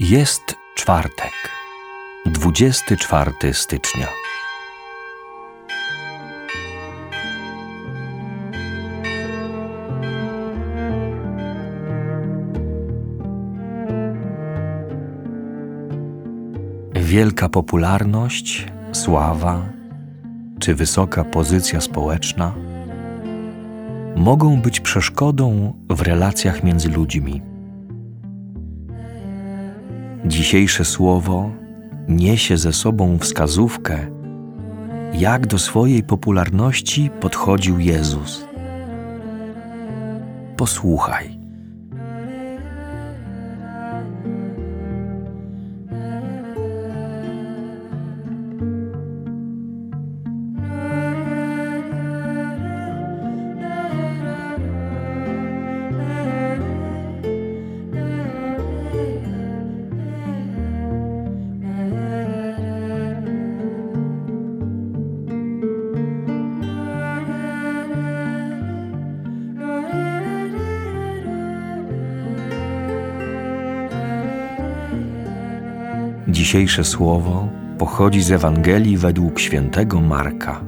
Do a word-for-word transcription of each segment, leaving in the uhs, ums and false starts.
Jest czwartek, dwudziestego czwartego stycznia. Wielka popularność, sława czy wysoka pozycja społeczna mogą być przeszkodą w relacjach między ludźmi. Dzisiejsze słowo niesie ze sobą wskazówkę, jak do swojej popularności podchodził Jezus. Posłuchaj. Dzisiejsze słowo pochodzi z Ewangelii według świętego Marka.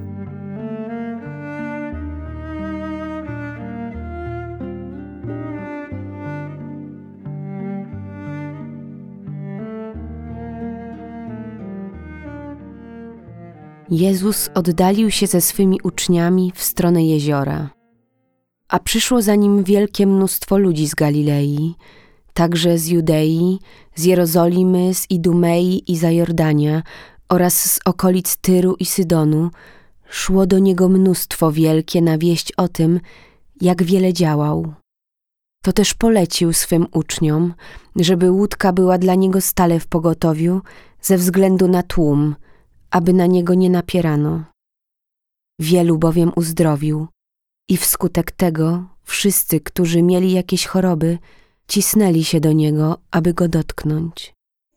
Jezus oddalił się ze swymi uczniami w stronę jeziora, a przyszło za nim wielkie mnóstwo ludzi z Galilei, także z Judei, z Jerozolimy, z Idumei i Zajordania oraz z okolic Tyru i Sydonu. Szło do niego mnóstwo wielkie na wieść o tym, jak wiele działał. To też polecił swym uczniom, żeby łódka była dla niego stale w pogotowiu ze względu na tłum, aby na niego nie napierano. Wielu bowiem uzdrowił i wskutek tego wszyscy, którzy mieli jakieś choroby, cisnęli się do niego, aby go dotknąć.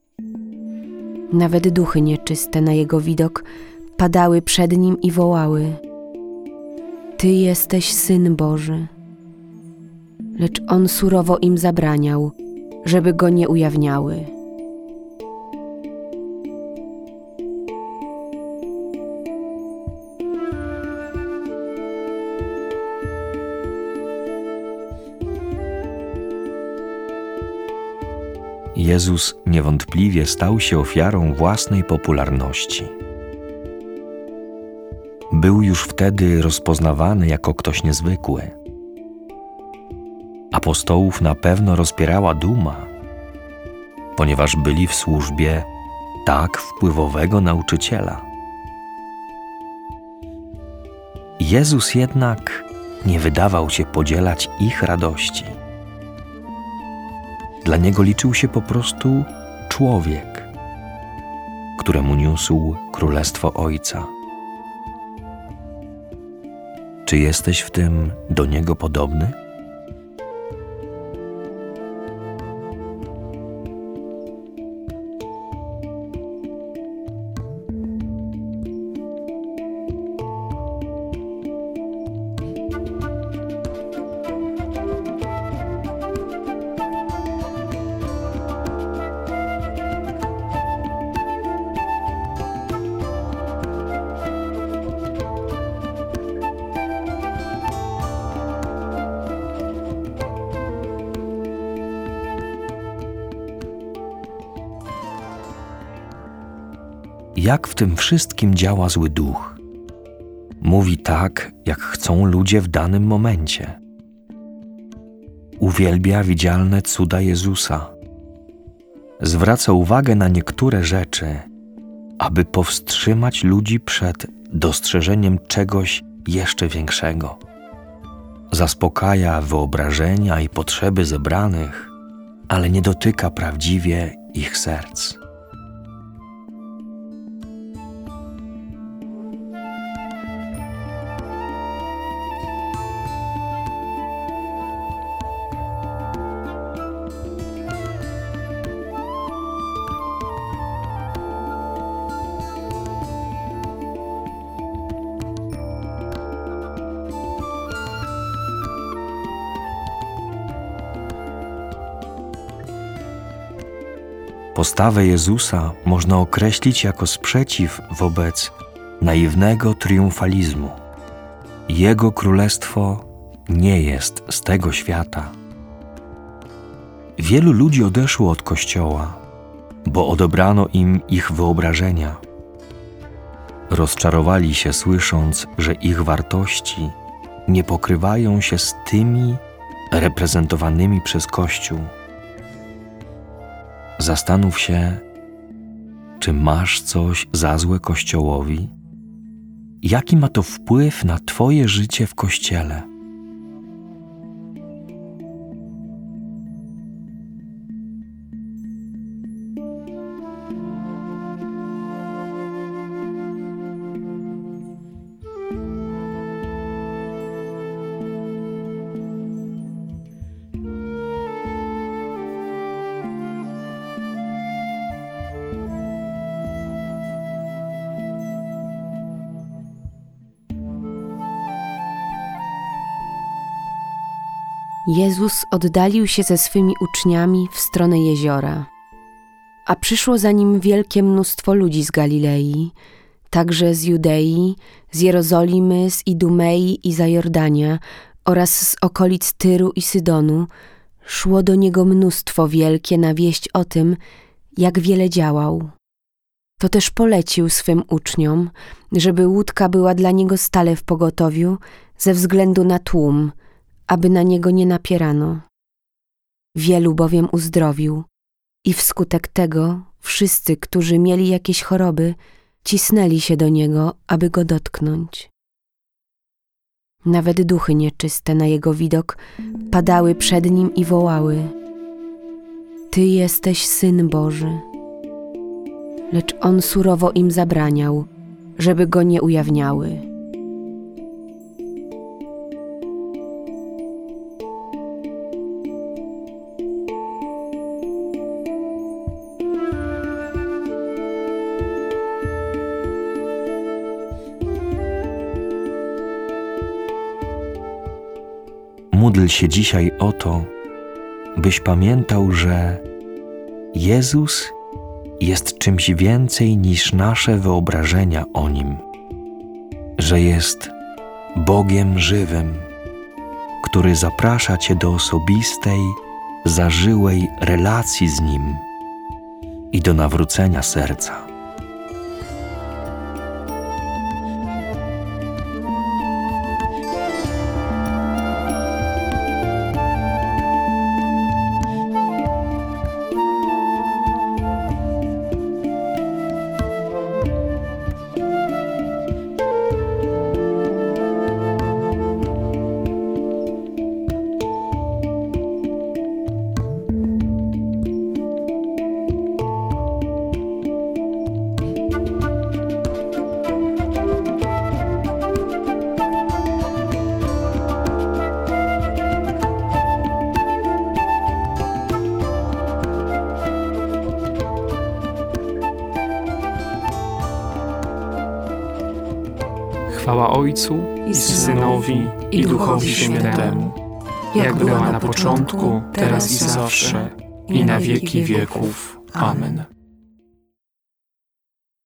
Nawet duchy nieczyste na jego widok padały przed nim i wołały: Ty jesteś Syn Boży. Lecz on surowo im zabraniał, żeby go nie ujawniały. Jezus niewątpliwie stał się ofiarą własnej popularności. Był już wtedy rozpoznawany jako ktoś niezwykły. Apostołów na pewno rozpierała duma, ponieważ byli w służbie tak wpływowego nauczyciela. Jezus jednak nie wydawał się podzielać ich radości. Dla niego liczył się po prostu człowiek, któremu niósł królestwo Ojca. Czy jesteś w tym do niego podobny? Jak w tym wszystkim działa zły duch? Mówi tak, jak chcą ludzie w danym momencie. Uwielbia widzialne cuda Jezusa. Zwraca uwagę na niektóre rzeczy, aby powstrzymać ludzi przed dostrzeżeniem czegoś jeszcze większego. Zaspokaja wyobrażenia i potrzeby zebranych, ale nie dotyka prawdziwie ich serc. Postawę Jezusa można określić jako sprzeciw wobec naiwnego triumfalizmu. Jego królestwo nie jest z tego świata. Wielu ludzi odeszło od Kościoła, bo odebrano im ich wyobrażenia. Rozczarowali się, słysząc, że ich wartości nie pokrywają się z tymi reprezentowanymi przez Kościół. Zastanów się, czy masz coś za złe Kościołowi? Jaki ma to wpływ na Twoje życie w Kościele? Jezus oddalił się ze swymi uczniami w stronę jeziora, a przyszło za nim wielkie mnóstwo ludzi z Galilei, także z Judei, z Jerozolimy, z Idumei i Zajordania oraz z okolic Tyru i Sydonu. Szło do niego mnóstwo wielkie na wieść o tym, jak wiele działał. To też polecił swym uczniom, żeby łódka była dla niego stale w pogotowiu ze względu na tłum, aby na niego nie napierano. Wielu bowiem uzdrowił i wskutek tego wszyscy, którzy mieli jakieś choroby, cisnęli się do niego, aby go dotknąć. Nawet duchy nieczyste na jego widok padały przed nim i wołały: Ty jesteś Syn Boży. Lecz on surowo im zabraniał, żeby go nie ujawniały. Módl się dzisiaj o to, byś pamiętał, że Jezus jest czymś więcej niż nasze wyobrażenia o Nim, że jest Bogiem żywym, który zaprasza Cię do osobistej, zażyłej relacji z Nim i do nawrócenia serca. Chwała Ojcu i Synowi i Duchowi Świętemu, jak była na początku, teraz i zawsze, i na wieki wieków. Amen.